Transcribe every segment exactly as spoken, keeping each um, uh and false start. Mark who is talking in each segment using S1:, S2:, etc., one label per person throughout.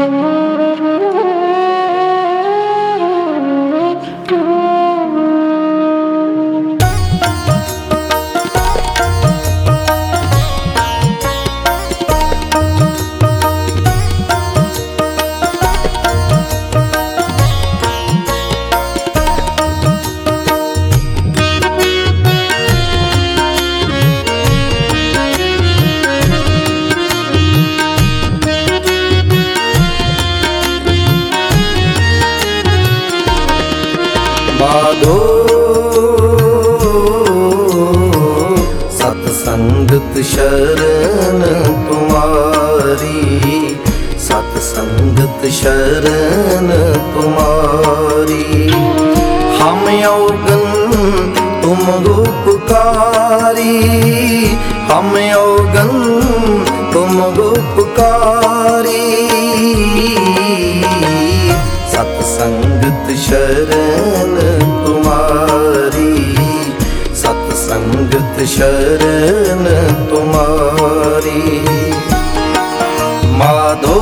S1: माधो सतसंगत शरण तुम्हारी, सतसंगत शरण तुम्हारी। हम अवगन तुम रूपकारी, हम अवगन तुम रूपकारी। सतसंगत शरण तुम्हारी, सतसंगत शरण तुम्हारी। माधो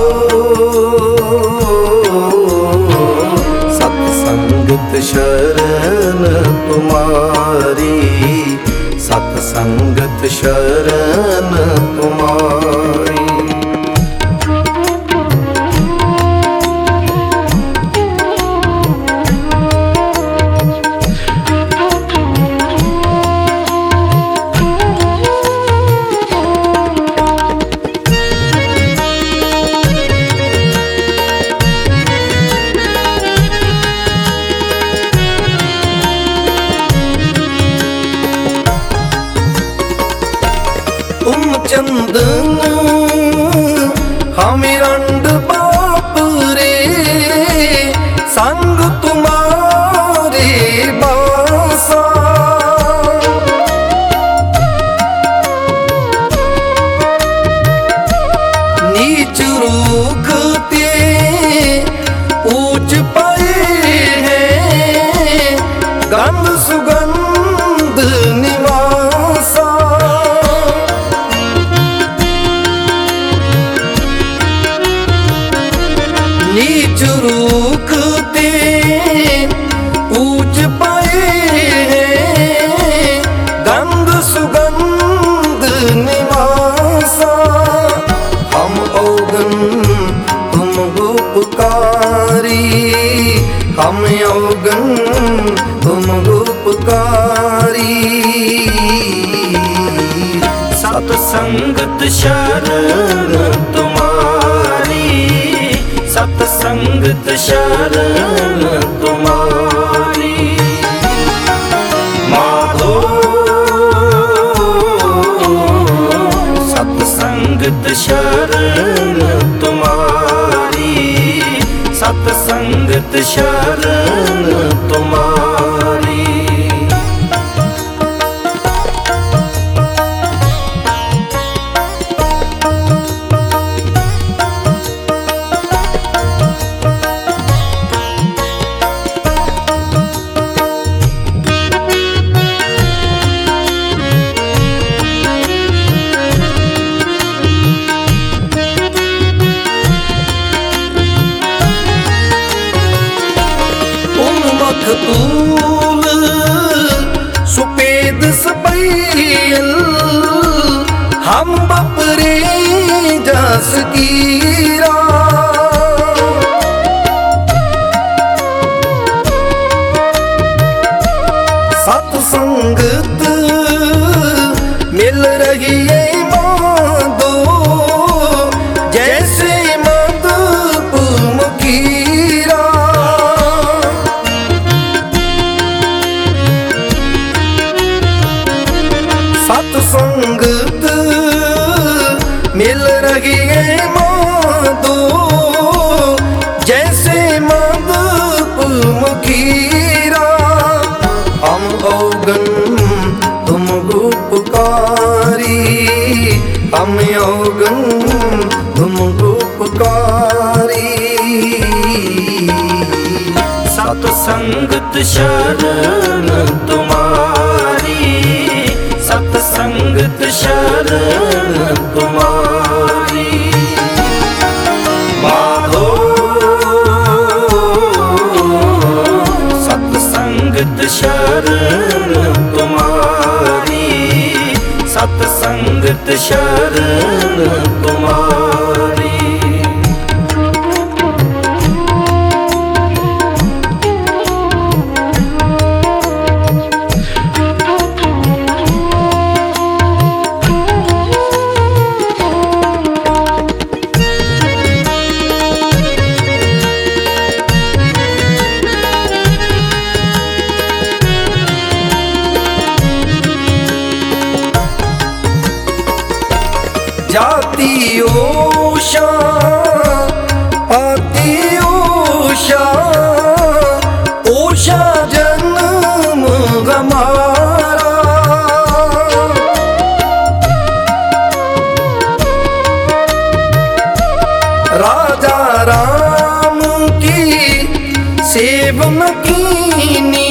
S1: सतसंगत शरण तुम्हारी, सतसंगत शरण तुम्हारी। तुम चंदन हम रंड बाप रे, संग तुम्हारे बासा। नीच रूखते ऊंच पाए हैं, गंध सुगंध निवासा। नीच रूखते ऊंच पाए हैं, गंध सुगंध निवासा। हम अवगन तुम रूपकारी, हम अवगन तुम रूपकारी।
S2: सतसंगत शरण तुम्हारी, सतसंगत शरण तुम्हारी। माधो सतसंगत शरण तुम्हारी, सतसंगत शरण तुम्हारी।
S1: तूल सुपेद सपैल हम बपरे जस कीरा। सतसंगत मिल रही है माधो, जैसे मधुप मुखीरा। सतसंगत मिल रही है माधो, जैसे मधुप मुखीरा। हम अवगन तुम रूपकारी, हम अवगन तुम रूपकारी।
S2: सतसंगत शरण तुम्हारी, सतसंगत शरण तुम्हारी। माधो शरण तुम्हारी, सत संगत शरण तुम्हारी।
S1: जाति ओषा पाति ओषा, ओषा जन्म हमारा। राजा राम की सेवन कीनी,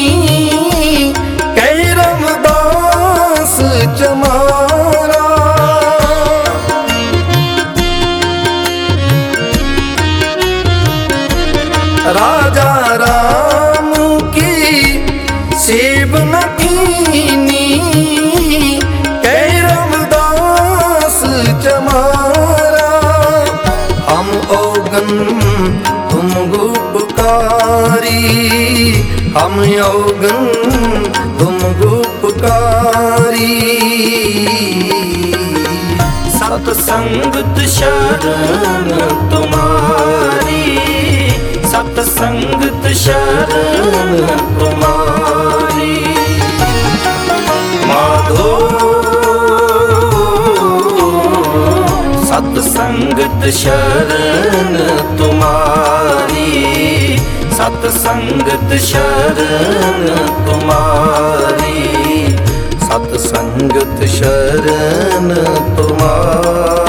S1: कैरम दास चमारा। राजा राम की सेवन कीनी, कैरम दास चमारा। हम औगन तुम गुपकारी, हम औगन तुम गुपकारी।
S2: सत संगत शरण तुम्हारी, सत संगत शरण तुम्हारी। माधो सत संगत शरण तुम्हारी, सत संगत शरण तुम्हारी, सत संगत शरण तुम्हारी।